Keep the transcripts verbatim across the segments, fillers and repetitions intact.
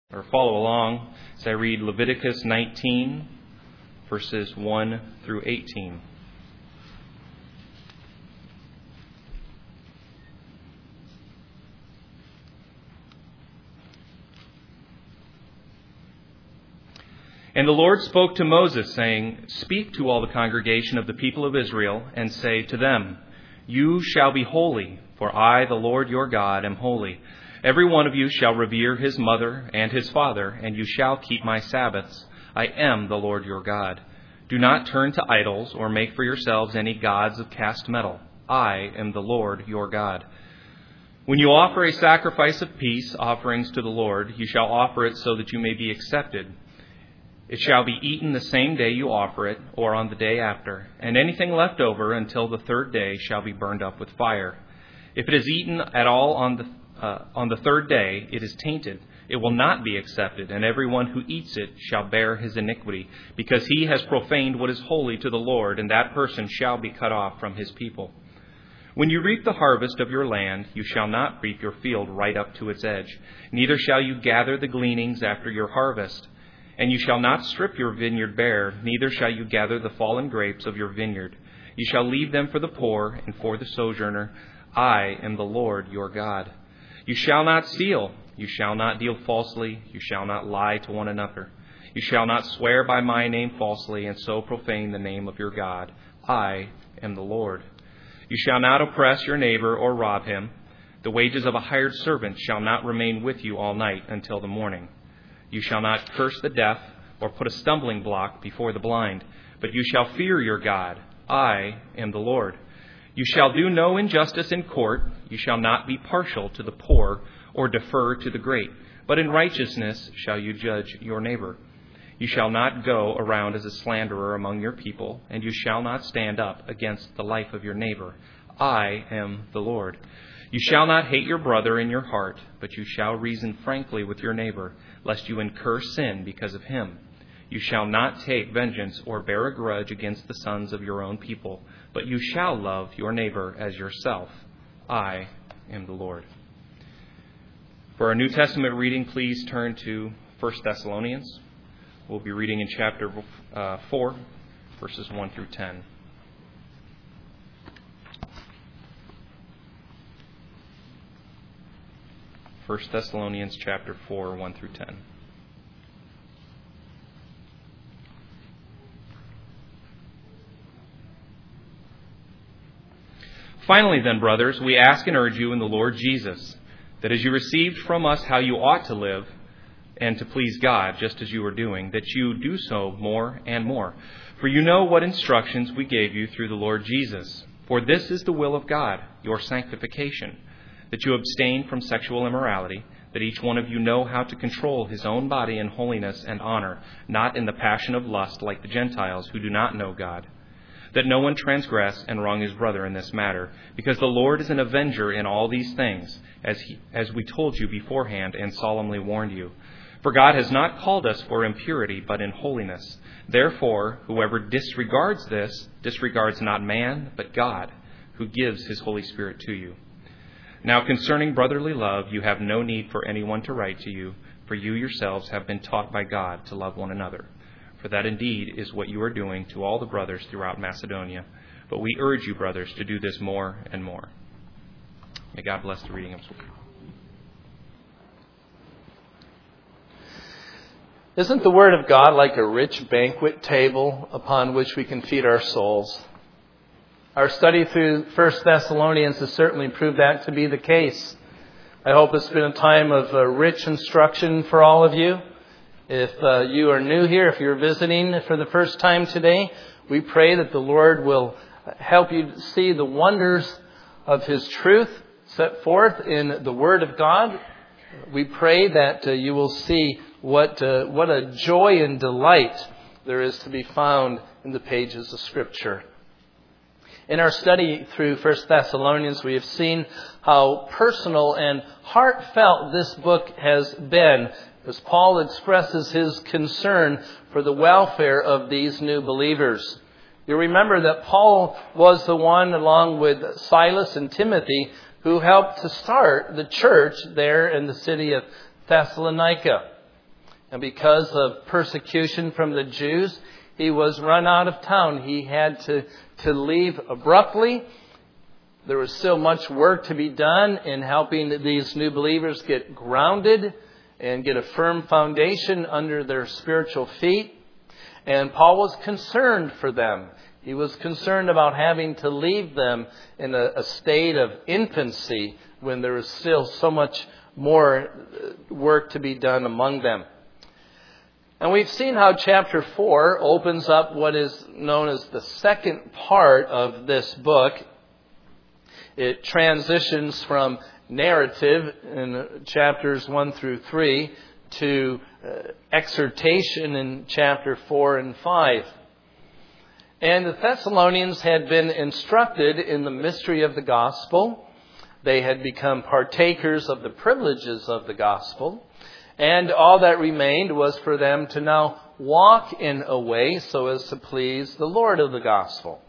or follow along as I read Leviticus nineteen, verses one through eighteen. And the Lord spoke to Moses, saying, "Speak to all the congregation of the people of Israel, and say to them, You shall be holy, for I, the Lord your God, am holy. Every one of you shall revere his mother and his father, and you shall keep my Sabbaths. I am the Lord your God. Do not turn to idols or make for yourselves any gods of cast metal. I am the Lord your God. When you offer a sacrifice of peace offerings to the Lord, you shall offer it so that you may be accepted. It shall be eaten the same day you offer it, or on the day after, and anything left over until the third day shall be burned up with fire. If it is eaten at all on the uh, on the third day, it is tainted. It will not be accepted, and everyone who eats it shall bear his iniquity, because he has profaned what is holy to the Lord, and that person shall be cut off from his people. When you reap the harvest of your land, you shall not reap your field right up to its edge, neither shall you gather the gleanings after your harvest. And you shall not strip your vineyard bare, neither shall you gather the fallen grapes of your vineyard. You shall leave them for the poor and for the sojourner. I am the Lord your God. You shall not steal. You shall not deal falsely. You shall not lie to one another. You shall not swear by my name falsely and so profane the name of your God. I am the Lord. You shall not oppress your neighbor or rob him. The wages of a hired servant shall not remain with you all night until the morning. You shall not curse the deaf or put a stumbling block before the blind, but you shall fear your God. I am the Lord. You shall do no injustice in court. You shall not be partial to the poor or defer to the great, but in righteousness shall you judge your neighbor. You shall not go around as a slanderer among your people, and you shall not stand up against the life of your neighbor. I am the Lord. You shall not hate your brother in your heart, but you shall reason frankly with your neighbor, lest you incur sin because of him. You shall not take vengeance or bear a grudge against the sons of your own people, but you shall love your neighbor as yourself. I am the Lord." For our New Testament reading, please turn to First Thessalonians. We'll be reading in chapter uh, four, verses one through ten. First Thessalonians chapter four, one through ten. Finally then, brothers, we ask and urge you in the Lord Jesus, that as you received from us how you ought to live and to please God, just as you are doing, that you do so more and more. For you know what instructions we gave you through the Lord Jesus. For this is the will of God, your sanctification, that you abstain from sexual immorality, that each one of you know how to control his own body in holiness and honor, not in the passion of lust like the Gentiles who do not know God. That no one transgress and wrong his brother in this matter, because the Lord is an avenger in all these things, as he, as we told you beforehand and solemnly warned you. For God has not called us for impurity, but in holiness. Therefore, whoever disregards this, disregards not man, but God, who gives his Holy Spirit to you. Now concerning brotherly love, you have no need for anyone to write to you, for you yourselves have been taught by God to love one another. For that indeed is what you are doing to all the brothers throughout Macedonia. But we urge you, brothers, to do this more and more. May God bless the reading of His word. Isn't the Word of God like a rich banquet table upon which we can feed our souls? Our study through First Thessalonians has certainly proved that to be the case. I hope it's been a time of uh, rich instruction for all of you. If uh, you are new here, if you're visiting for the first time today, we pray that the Lord will help you see the wonders of His truth set forth in the Word of God. We pray that uh, you will see what uh, what a joy and delight there is to be found in the pages of Scripture. In our study through First Thessalonians, we have seen how personal and heartfelt this book has been as Paul expresses his concern for the welfare of these new believers. You remember that Paul was the one, along with Silas and Timothy, who helped to start the church there in the city of Thessalonica. And because of persecution from the Jews, he was run out of town. He had to, to leave abruptly. There was still much work to be done in helping these new believers get grounded and get a firm foundation under their spiritual feet. And Paul was concerned for them. He was concerned about having to leave them in a, a state of infancy when there was still so much more work to be done among them. And we've seen how chapter four opens up what is known as the second part of this book. It transitions from narrative in chapters one through three to uh, exhortation in chapter four and five. And the Thessalonians had been instructed in the mystery of the gospel. They had become partakers of the privileges of the gospel. And all that remained was for them to now walk in a way so as to please the Lord of the gospel.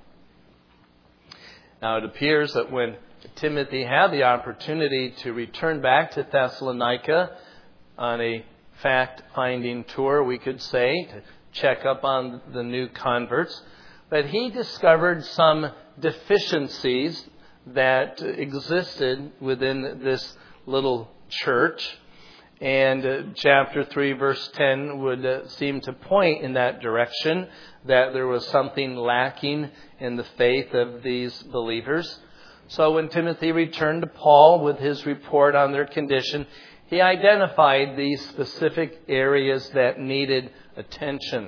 Now it appears that when Timothy had the opportunity to return back to Thessalonica on a fact-finding tour, we could say, to check up on the new converts, that he discovered some deficiencies that existed within this little church. And uh, chapter three, verse ten would uh, seem to point in that direction, that there was something lacking in the faith of these believers. So when Timothy returned to Paul with his report on their condition, he identified these specific areas that needed attention.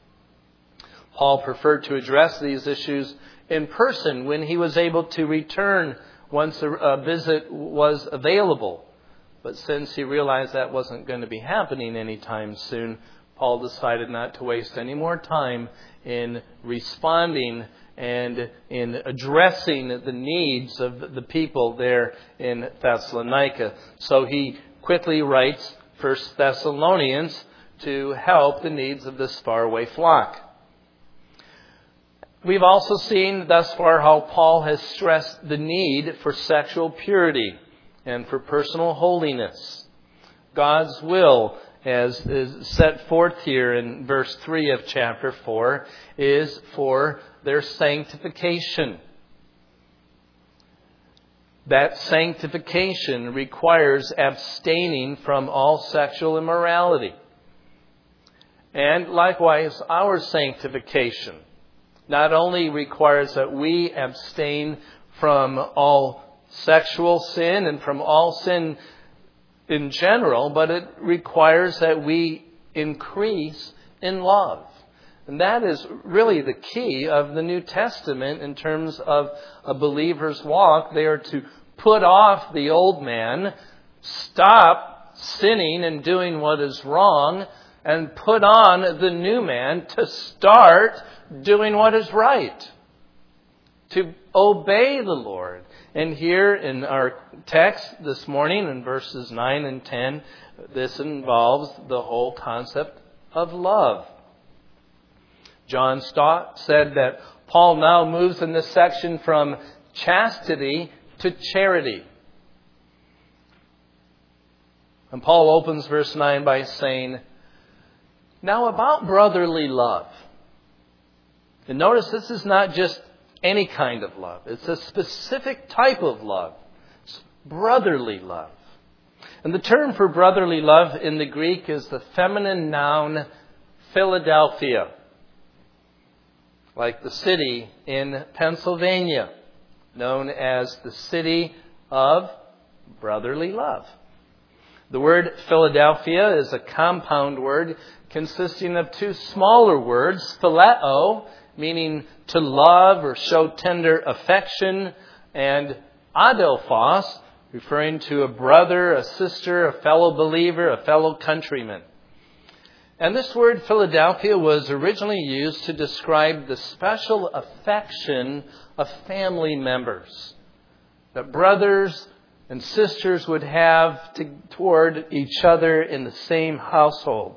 Paul preferred to address these issues in person when he was able to return once a, a visit was available. But since he realized that wasn't going to be happening anytime soon, Paul decided not to waste any more time in responding and in addressing the needs of the people there in Thessalonica. So he quickly writes First Thessalonians to help the needs of this faraway flock. We've also seen thus far how Paul has stressed the need for sexual purity and for personal holiness. God's will, as is set forth here in verse three of chapter four, is for their sanctification. That sanctification requires abstaining from all sexual immorality. And likewise, our sanctification not only requires that we abstain from all sexual sin and from all sin in general, but it requires that we increase in love. And that is really the key of the New Testament in terms of a believer's walk. They are to put off the old man, stop sinning and doing what is wrong, and put on the new man to start doing what is right, to obey the Lord. And here in our text this morning, in verses nine and ten, this involves the whole concept of love. John Stott said that Paul now moves in this section from chastity to charity. And Paul opens verse nine by saying, now about brotherly love. And notice this is not just any kind of love. It's a specific type of love. It's brotherly love. And the term for brotherly love in the Greek is the feminine noun Philadelphia, like the city in Pennsylvania, known as the city of brotherly love. The word Philadelphia is a compound word consisting of two smaller words, phileo, meaning to love or show tender affection, and adelphos, referring to a brother, a sister, a fellow believer, a fellow countryman. And this word Philadelphia was originally used to describe the special affection of family members that brothers and sisters would have to, toward each other in the same household.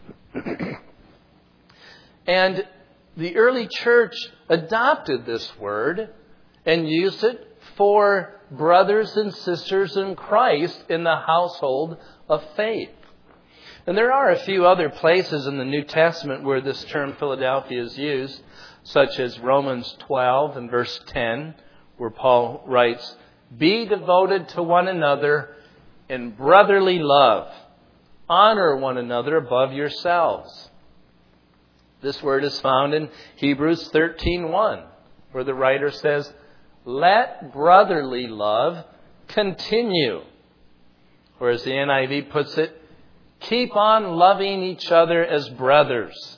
And the early church adopted this word and used it for brothers and sisters in Christ in the household of faith. And there are a few other places in the New Testament where this term Philadelphia is used, such as Romans twelve and verse ten, where Paul writes, "Be devoted to one another in brotherly love. Honor one another above yourselves." This word is found in Hebrews thirteen one, where the writer says, "Let brotherly love continue." Or as the N I V puts it, "Keep on loving each other as brothers."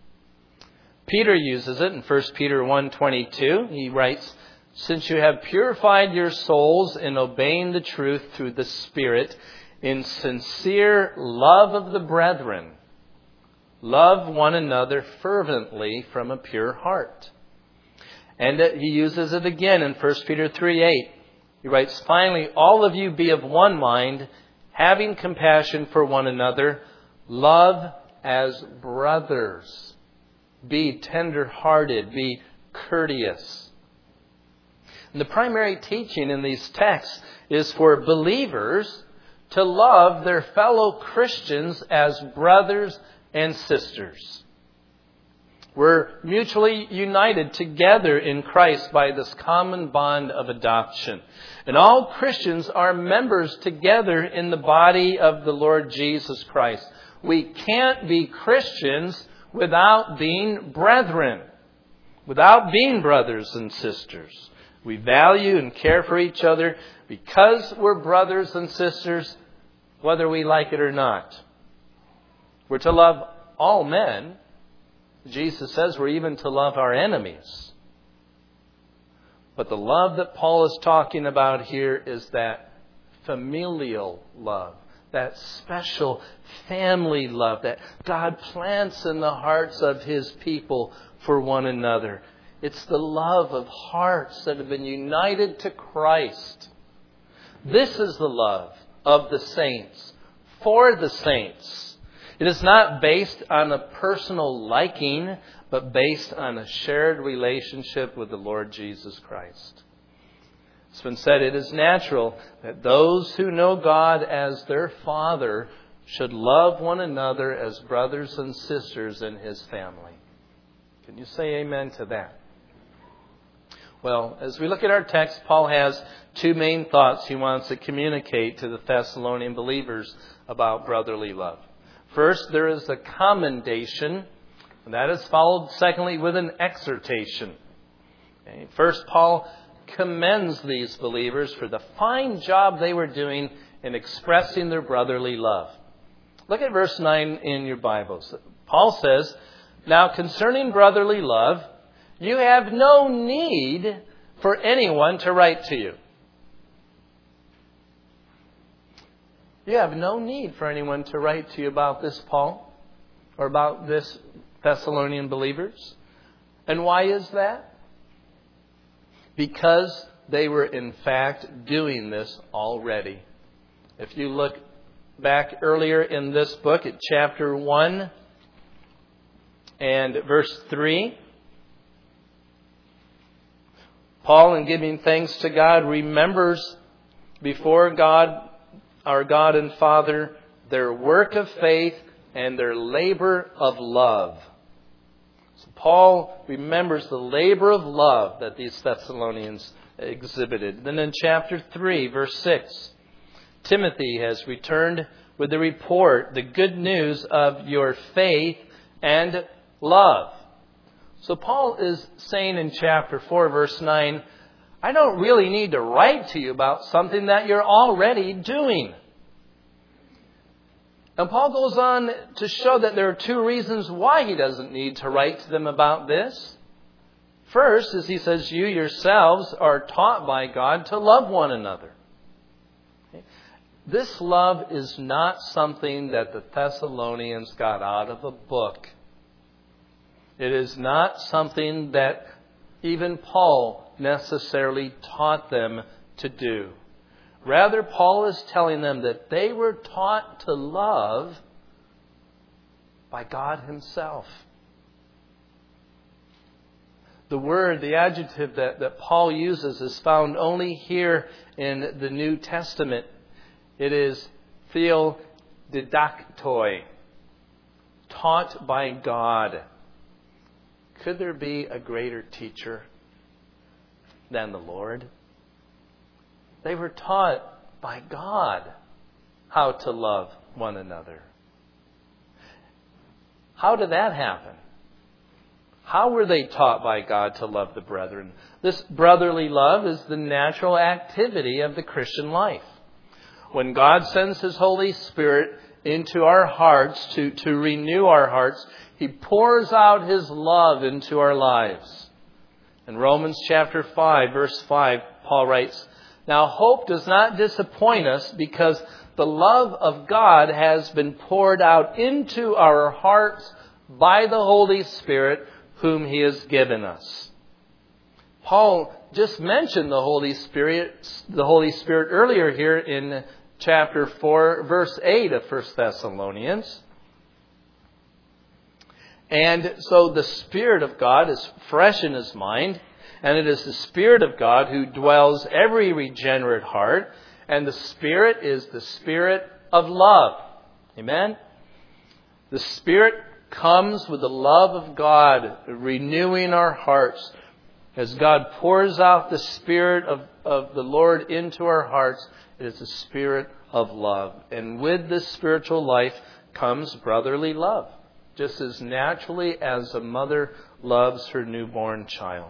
Peter uses it in First Peter one twenty-two. He writes, "Since you have purified your souls in obeying the truth through the Spirit, in sincere love of the brethren, love one another fervently from a pure heart." And he uses it again in First Peter three eight. He writes, "Finally, all of you be of one mind, having compassion for one another, love as brothers. Be tender-hearted, be courteous." And the primary teaching in these texts is for believers to love their fellow Christians as brothers and sisters. We're mutually united together in Christ by this common bond of adoption. And all Christians are members together in the body of the Lord Jesus Christ. We can't be Christians without being brethren, without being brothers and sisters. We value and care for each other because we're brothers and sisters, whether we like it or not. We're to love all men. Jesus says we're even to love our enemies. But the love that Paul is talking about here is that familial love, that special family love that God plants in the hearts of His people for one another. It's the love of hearts that have been united to Christ. This is the love of the saints, for the saints. It is not based on a personal liking, but based on a shared relationship with the Lord Jesus Christ. It's been said it is natural that those who know God as their Father should love one another as brothers and sisters in His family. Can you say amen to that? Well, as we look at our text, Paul has two main thoughts he wants to communicate to the Thessalonian believers about brotherly love. First, there is a commendation, and that is followed, secondly, with an exhortation. Okay. First, Paul commends these believers for the fine job they were doing in expressing their brotherly love. Look at verse nine in your Bibles. Paul says, "Now concerning brotherly love, you have no need for anyone to write to you." You have no need for anyone to write to you about this, Paul, or about this Thessalonian believers. And why is that? Because they were in fact doing this already. If you look back earlier in this book at chapter one and verse three, Paul, in giving thanks to God, remembers before God, our God and Father, their work of faith and their labor of love. So Paul remembers the labor of love that these Thessalonians exhibited. Then in chapter three, verse six, Timothy has returned with the report, the good news of your faith and love. So Paul is saying in chapter four, verse nine, I don't really need to write to you about something that you're already doing. And Paul goes on to show that there are two reasons why he doesn't need to write to them about this. First, as he says, you yourselves are taught by God to love one another. Okay? This love is not something that the Thessalonians got out of a book. It is not something that even Paul necessarily taught them to do. Rather, Paul is telling them that they were taught to love by God Himself. The word, the adjective that, that Paul uses is found only here in the New Testament. It is theodidaktoi. taught by God. Could there be a greater teacher than the Lord? They were taught by God how to love one another. How did that happen? How were they taught by God to love the brethren? This brotherly love is the natural activity of the Christian life. When God sends His Holy Spirit into our hearts to, to renew our hearts, He pours out His love into our lives. In Romans chapter five, verse five, Paul writes, "Now hope does not disappoint us because the love of God has been poured out into our hearts by the Holy Spirit whom He has given us." Paul just mentioned the Holy Spirit, the Holy Spirit earlier here in chapter four, verse eight of First Thessalonians. And so the Spirit of God is fresh in his mind, and it is the Spirit of God who dwells every regenerate heart, and the Spirit is the Spirit of love. Amen? The Spirit comes with the love of God, renewing our hearts. As God pours out the Spirit of, of the Lord into our hearts, it is the Spirit of love. And with this spiritual life comes brotherly love, just as naturally as a mother loves her newborn child.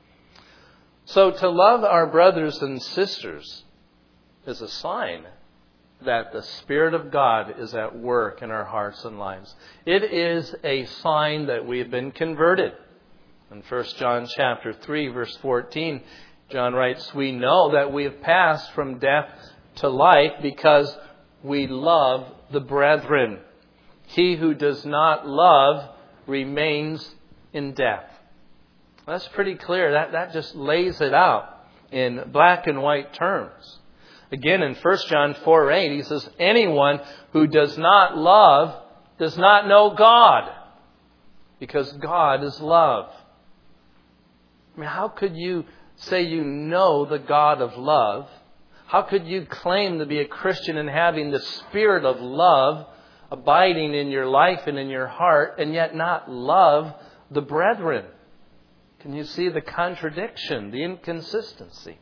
So to love our brothers and sisters is a sign that the Spirit of God is at work in our hearts and lives. It is a sign that we have been converted. In First John chapter three, verse fourteen, John writes, "We know that we have passed from death to life because we love the brethren. He who does not love remains in death." That's pretty clear. That, that just lays it out in black and white terms. Again, in First John four eight, he says, "Anyone who does not love does not know God, because God is love." I mean, how could you say you know the God of love? How could you claim to be a Christian and having the Spirit of love abiding in your life and in your heart, and yet not love the brethren? Can you see the contradiction, the inconsistency?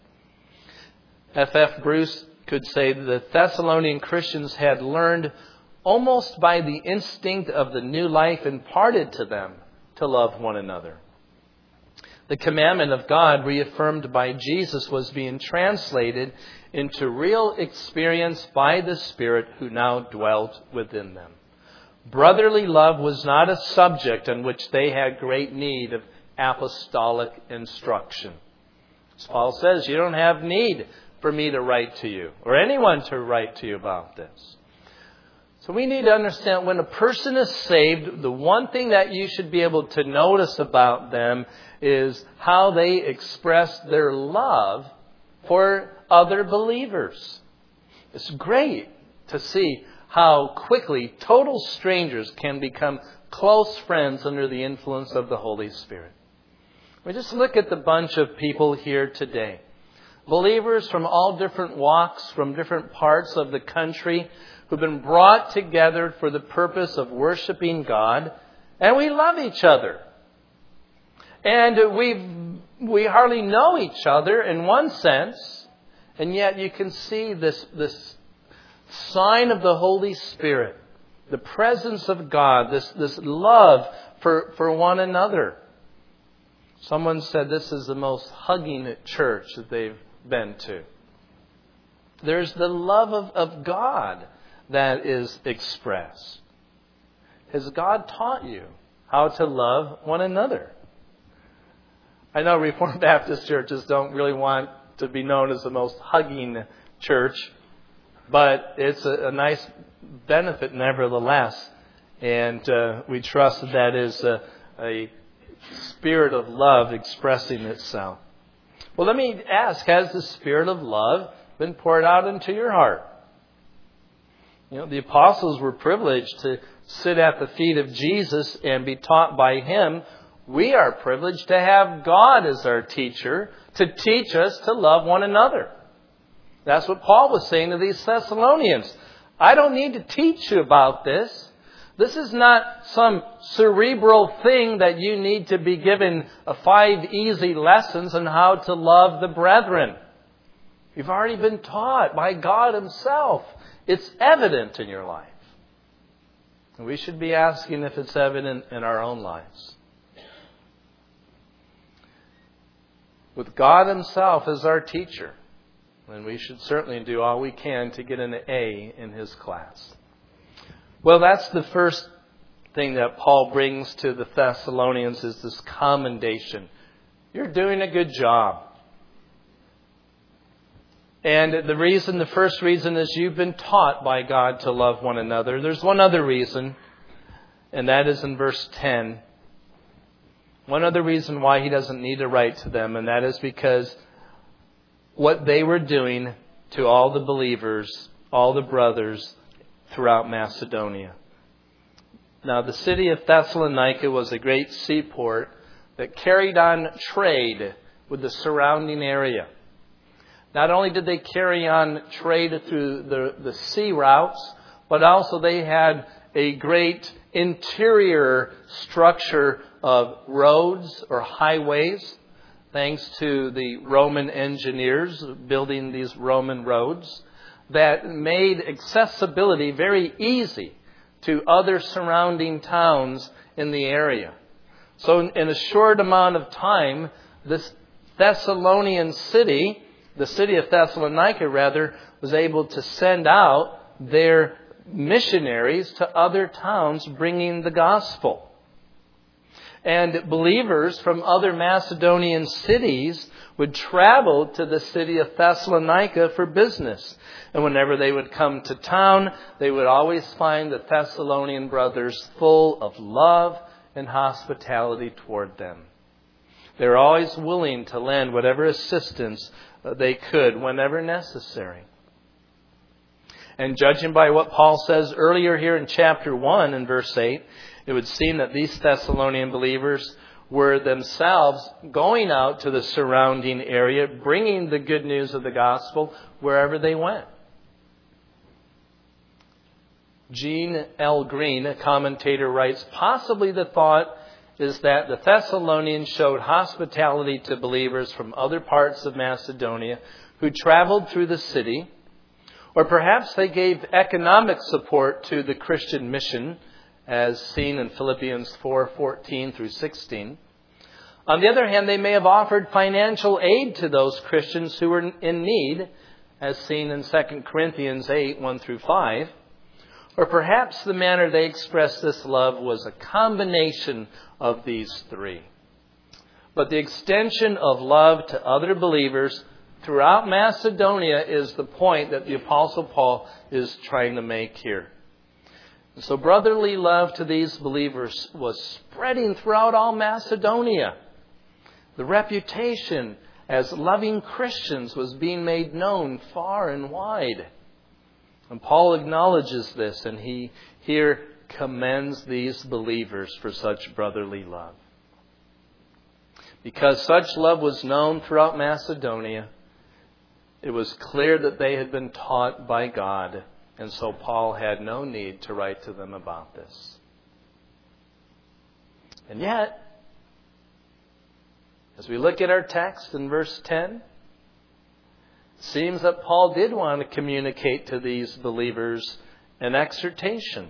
F F Bruce could say that the Thessalonian Christians had learned almost by the instinct of the new life imparted to them to love one another. The commandment of God reaffirmed by Jesus was being translated into real experience by the Spirit who now dwelt within them. Brotherly love was not a subject on which they had great need of apostolic instruction. As Paul says, you don't have need for me to write to you or anyone to write to you about this. So we need to understand when a person is saved, the one thing that you should be able to notice about them is how they express their love for other believers. It's great to see how quickly total strangers can become close friends under the influence of the Holy Spirit. We just look at the bunch of people here today. Believers from all different walks, from different parts of the country, who've been brought together for the purpose of worshiping God, and we love each other. And we we hardly know each other in one sense, and yet you can see this, this sign of the Holy Spirit, the presence of God, this, this love for, for one another. Someone said this is the most hugging church that they've been to. There's the love of, of God that is expressed. Has God taught you how to love one another? I know Reformed Baptist churches don't really want to be known as the most hugging church, but it's a, a nice benefit nevertheless. And uh, we trust that that is a, a spirit of love expressing itself. Well, let me ask, has the Spirit of love been poured out into your heart? You know, the apostles were privileged to sit at the feet of Jesus and be taught by Him. We are privileged to have God as our teacher to teach us to love one another. That's what Paul was saying to these Thessalonians. I don't need to teach you about this. This is not some cerebral thing that you need to be given five easy lessons on how to love the brethren. You've already been taught by God Himself. It's evident in your life. And we should be asking if it's evident in our own lives. With God Himself as our teacher, then we should certainly do all we can to get an A in His class. Well, that's the first thing that Paul brings to the Thessalonians, is this commendation. You're doing a good job. And the reason, the first reason is you've been taught by God to love one another. There's one other reason, and that is in verse ten. One other reason why he doesn't need to write to them, and that is because what they were doing to all the believers, all the brothers throughout Macedonia. Now, the city of Thessalonica was a great seaport that carried on trade with the surrounding area. Not only did they carry on trade through the, the sea routes, but also they had a great interior structure of roads or highways, thanks to the Roman engineers building these Roman roads, that made accessibility very easy to other surrounding towns in the area. So in a short amount of time, this Thessalonian city, the city of Thessalonica rather, was able to send out their missionaries to other towns bringing the gospel. And believers from other Macedonian cities would travel to the city of Thessalonica for business. And whenever they would come to town, they would always find the Thessalonian brothers full of love and hospitality toward them. They were always willing to lend whatever assistance they could whenever necessary. And judging by what Paul says earlier here in chapter one and verse eight, it would seem that these Thessalonian believers were themselves going out to the surrounding area, bringing the good news of the gospel wherever they went. Gene L. Green, a commentator, writes, possibly the thought is that the Thessalonians showed hospitality to believers from other parts of Macedonia who traveled through the city, or perhaps they gave economic support to the Christian mission, as seen in Philippians four fourteen through sixteen. On the other hand, they may have offered financial aid to those Christians who were in need, as seen in Second Corinthians eight one through five. Or perhaps the manner they expressed this love was a combination of these three. But the extension of love to other believers throughout Macedonia is the point that the Apostle Paul is trying to make here. And so brotherly love to these believers was spreading throughout all Macedonia. The reputation as loving Christians was being made known far and wide. And Paul acknowledges this, and he here commends these believers for such brotherly love. Because such love was known throughout Macedonia, it was clear that they had been taught by God, and so Paul had no need to write to them about this. And yet, as we look at our text in verse ten, it seems that Paul did want to communicate to these believers an exhortation.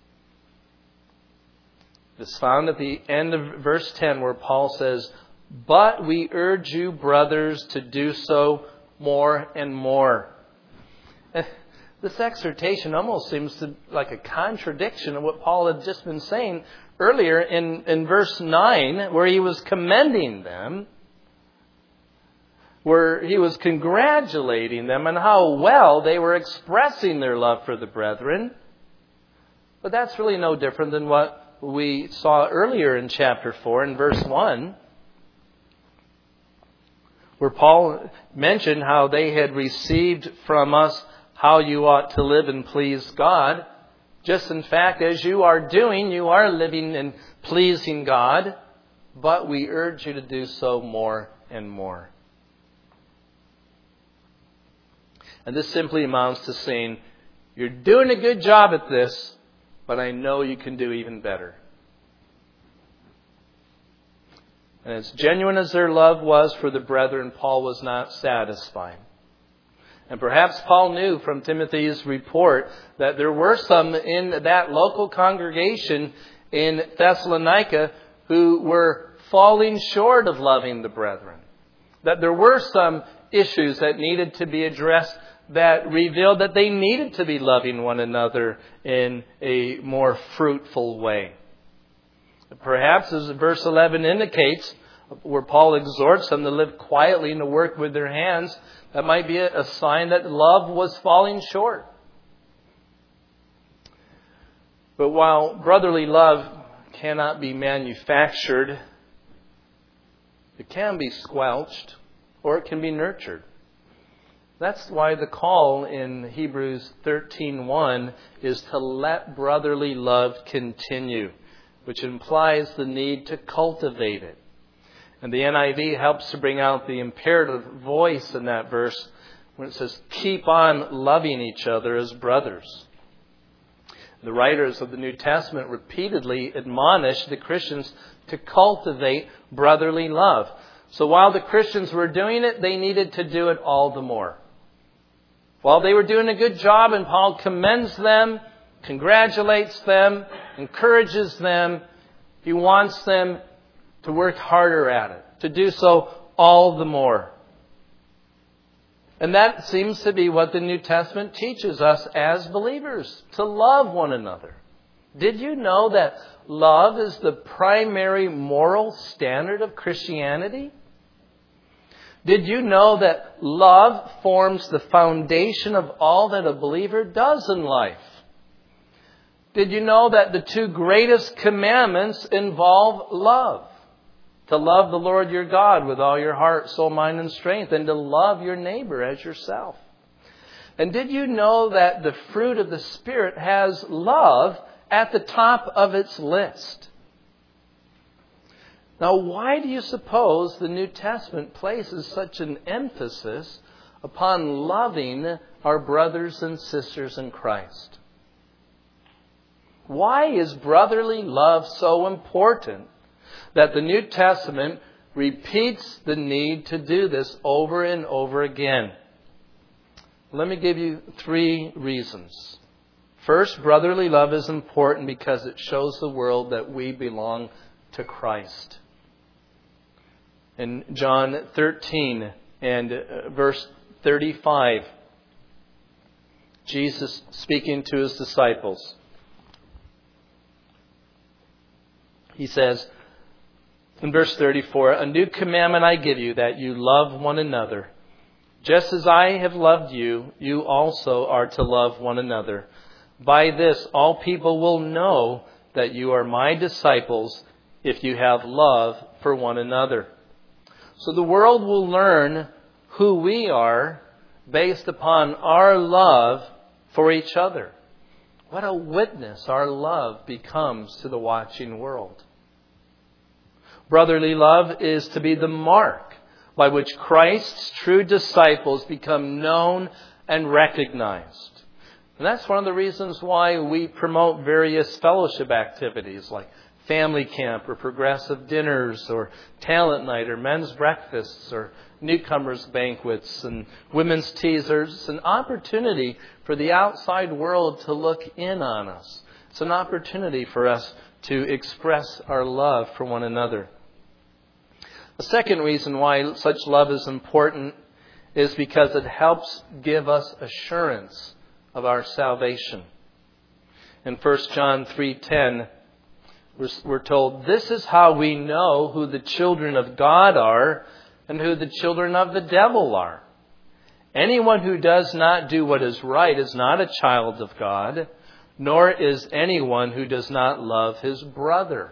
It's found at the end of verse ten where Paul says, "But we urge you, brothers, to do so more and more." This exhortation almost seems to like a contradiction of what Paul had just been saying earlier in, in verse nine, where he was commending them, where he was congratulating them on how well they were expressing their love for the brethren. But that's really no different than what we saw earlier in chapter four in verse one, where Paul mentioned how they had received from us how you ought to live and please God. Just in fact, as you are doing, you are living and pleasing God, but we urge you to do so more and more. And this simply amounts to saying, you're doing a good job at this, but I know you can do even better. And as genuine as their love was for the brethren, Paul was not satisfied. And perhaps Paul knew from Timothy's report that there were some in that local congregation in Thessalonica who were falling short of loving the brethren. That there were some issues that needed to be addressed that revealed that they needed to be loving one another in a more fruitful way. Perhaps, as verse eleven indicates, where Paul exhorts them to live quietly and to work with their hands, that might be a sign that love was falling short. But while brotherly love cannot be manufactured, it can be squelched or it can be nurtured. That's why the call in Hebrews thirteen one is to let brotherly love continue, which implies the need to cultivate it. And the N I V helps to bring out the imperative voice in that verse when it says, keep on loving each other as brothers. The writers of the New Testament repeatedly admonish the Christians to cultivate brotherly love. So while the Christians were doing it, they needed to do it all the more. While they were doing a good job, and Paul commends them, congratulates them, encourages them, he wants them to work harder at it, to do so all the more. And that seems to be what the New Testament teaches us as believers, to love one another. Did you know that love is the primary moral standard of Christianity? Did you know that love forms the foundation of all that a believer does in life? Did you know that the two greatest commandments involve love? To love the Lord your God with all your heart, soul, mind, and strength, and to love your neighbor as yourself. And did you know that the fruit of the Spirit has love at the top of its list? Now, why do you suppose the New Testament places such an emphasis upon loving our brothers and sisters in Christ? Why is brotherly love so important that the New Testament repeats the need to do this over and over again? Let me give you three reasons. First, brotherly love is important because it shows the world that we belong to Christ. In John thirteen and verse thirty-five, Jesus speaking to his disciples, he says, in verse thirty-four, a new commandment I give you, that you love one another. Just as I have loved you, you also are to love one another. By this, all people will know that you are my disciples if you have love for one another. So the world will learn who we are based upon our love for each other. What a witness our love becomes to the watching world. Brotherly love is to be the mark by which Christ's true disciples become known and recognized. And that's one of the reasons why we promote various fellowship activities like family camp or progressive dinners or talent night or men's breakfasts or newcomers banquets and women's teasers. It's an opportunity for the outside world to look in on us. It's an opportunity for us to express our love for one another. The second reason why such love is important is because it helps give us assurance of our salvation. In First John three ten, we're told, this is how we know who the children of God are and who the children of the devil are. Anyone who does not do what is right is not a child of God, nor is anyone who does not love his brother.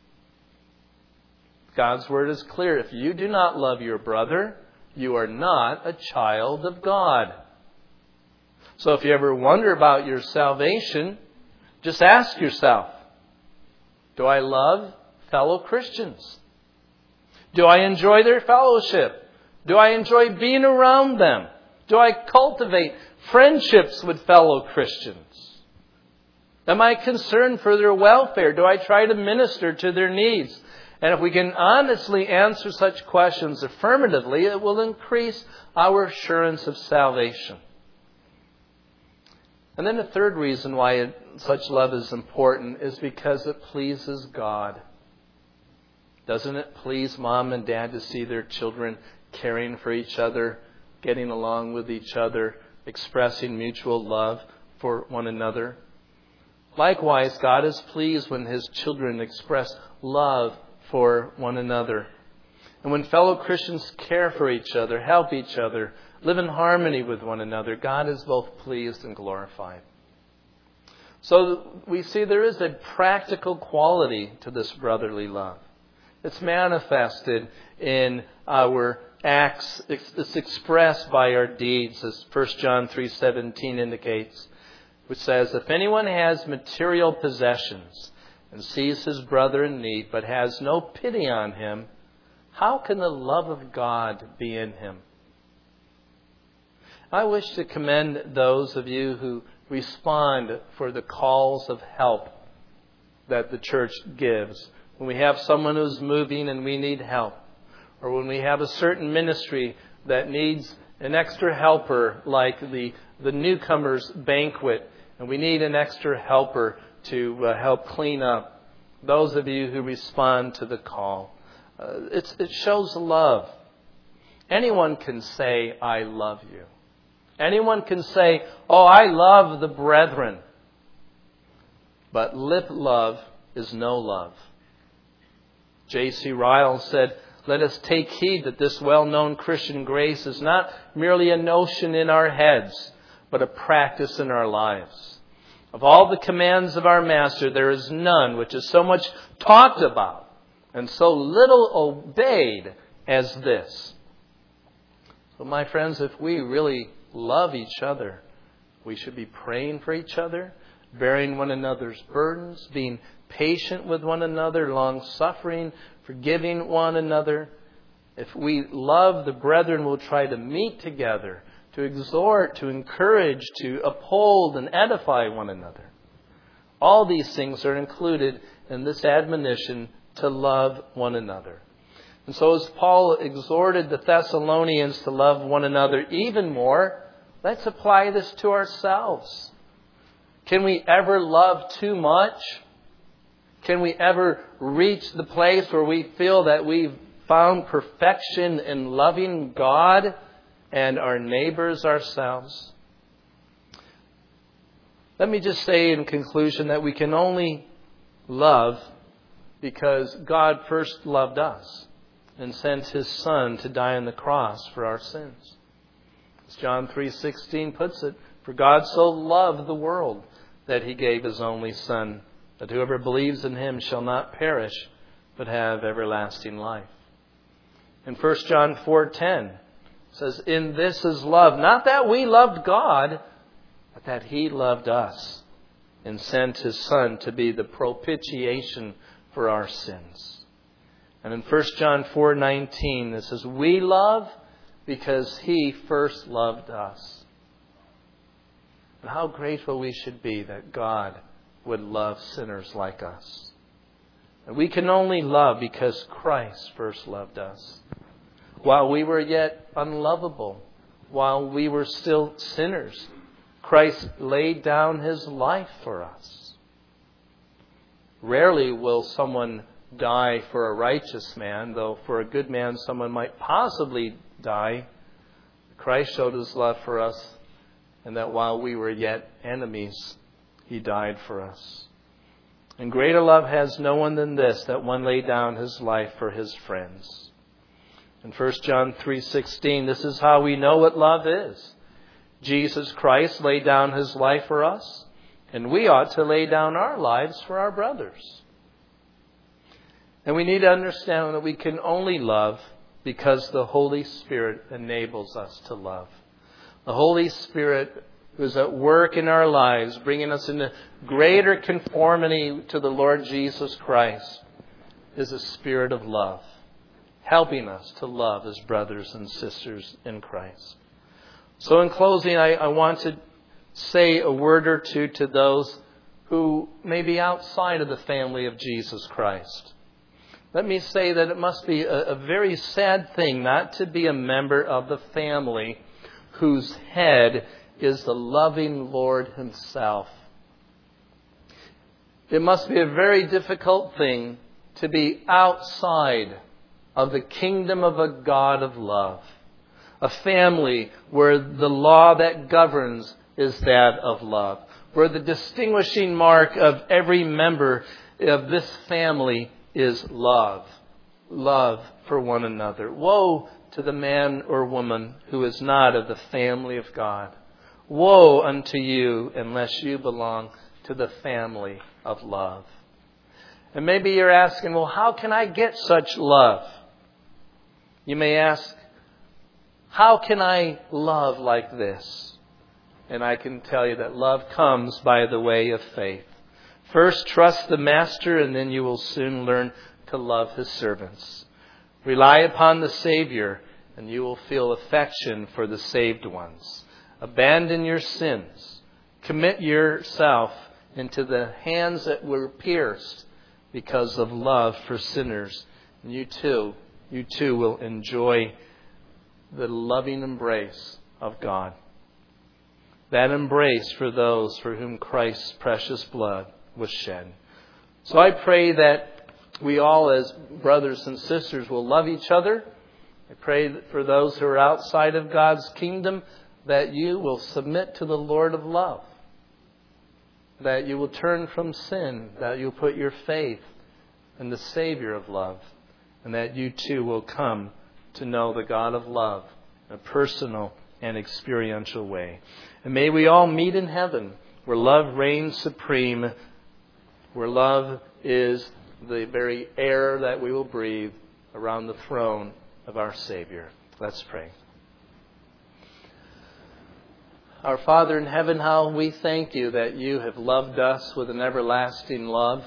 God's word is clear. If you do not love your brother, you are not a child of God. So if you ever wonder about your salvation, just ask yourself, do I love fellow Christians? Do I enjoy their fellowship? Do I enjoy being around them? Do I cultivate friendships with fellow Christians? Am I concerned for their welfare? Do I try to minister to their needs? And if we can honestly answer such questions affirmatively, it will increase our assurance of salvation. And then the third reason why it, such love is important is because it pleases God. Doesn't it please mom and dad to see their children caring for each other, getting along with each other, expressing mutual love for one another? Likewise, God is pleased when His children express love for one another. And when fellow Christians care for each other, help each other, live in harmony with one another, God is both pleased and glorified. So we see there is a practical quality to this brotherly love. It's manifested in our acts. It's expressed by our deeds, as First John three seventeen indicates, which says, if anyone has material possessions and sees his brother in need but has no pity on him, how can the love of God be in him? I wish to commend those of you who respond for the calls of help that the church gives. When we have someone who's moving and we need help, or when we have a certain ministry that needs an extra helper like the, the newcomers banquet, and we need an extra helper to uh, help clean up. Those of you who respond to the call, uh, it's, it shows love. Anyone can say, I love you. Anyone can say, oh, I love the brethren. But lip love is no love. J C Ryle said, let us take heed that this well-known Christian grace is not merely a notion in our heads, but a practice in our lives. Of all the commands of our Master, there is none which is so much talked about and so little obeyed as this. So my friends, if we really love each other, we should be praying for each other, bearing one another's burdens, being patient with one another, long-suffering, forgiving one another. If we love the brethren, we'll try to meet together, to exhort, to encourage, to uphold and edify one another. All these things are included in this admonition to love one another. And so as Paul exhorted the Thessalonians to love one another even more, let's apply this to ourselves. Can we ever love too much? Can we ever reach the place where we feel that we've found perfection in loving God and our neighbors ourselves? Let me just say in conclusion that we can only love because God first loved us and sent His Son to die on the cross for our sins. As John three sixteen puts it, for God so loved the world that He gave His only Son, that whoever believes in Him shall not perish, but have everlasting life. In First John four ten, it says, in this is love, not that we loved God, but that He loved us and sent His Son to be the propitiation for our sins. And in First John four nineteen, it says, we love because He first loved us. And how grateful we should be that God would love sinners like us. And we can only love because Christ first loved us. While we were yet unlovable, while we were still sinners, Christ laid down His life for us. Rarely will someone die for a righteous man, though for a good man someone might possibly die. Christ showed His love for us, and that while we were yet enemies, He died for us. And greater love has no one than this, that one lay down his life for his friends. In First John three sixteen, this is how we know what love is. Jesus Christ laid down His life for us, and we ought to lay down our lives for our brothers. And we need to understand that we can only love because the Holy Spirit enables us to love. The Holy Spirit who is at work in our lives, bringing us into greater conformity to the Lord Jesus Christ, is a spirit of love, helping us to love as brothers and sisters in Christ. So in closing, I, I want to say a word or two to those who may be outside of the family of Jesus Christ. Let me say that it must be a, a very sad thing not to be a member of the family whose head is the loving Lord Himself. It must be a very difficult thing to be outside of the kingdom of a God of love. A family where the law that governs is that of love. Where the distinguishing mark of every member of this family is love. Love for one another. Woe to the man or woman who is not of the family of God. Woe unto you unless you belong to the family of love. And maybe you're asking, well, how can I get such love? You may ask, how can I love like this? And I can tell you that love comes by the way of faith. First, trust the Master, and then you will soon learn to love His servants. Rely upon the Savior, and you will feel affection for the saved ones. Abandon your sins. Commit yourself into the hands that were pierced because of love for sinners. And you too, you too will enjoy the loving embrace of God. That embrace for those for whom Christ's precious blood was shed. So I pray that we all as brothers and sisters will love each other. I pray that for those who are outside of God's kingdom that you will submit to the Lord of love. That you will turn from sin. That you'll put your faith in the Savior of love. And that you too will come to know the God of love in a personal and experiential way. And may we all meet in heaven where love reigns supreme, where love is the very air that we will breathe around the throne of our Savior. Let's pray. Our Father in heaven, how we thank you that you have loved us with an everlasting love.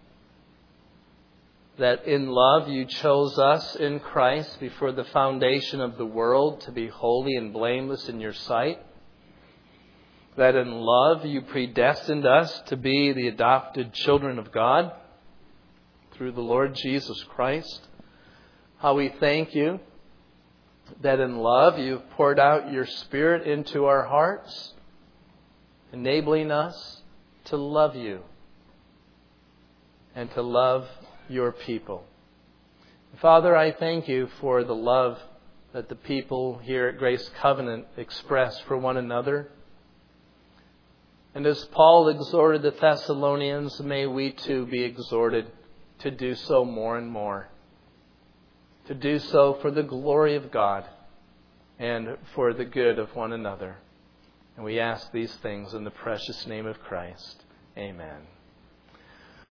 That in love you chose us in Christ before the foundation of the world to be holy and blameless in your sight. That in love you predestined us to be the adopted children of God through the Lord Jesus Christ. How we thank you that in love you've poured out your Spirit into our hearts, enabling us to love you and to love your people. Father, I thank you for the love that the people here at Grace Covenant express for one another. And as Paul exhorted the Thessalonians, may we too be exhorted to do so more and more. To do so for the glory of God and for the good of one another. And we ask these things in the precious name of Christ. Amen.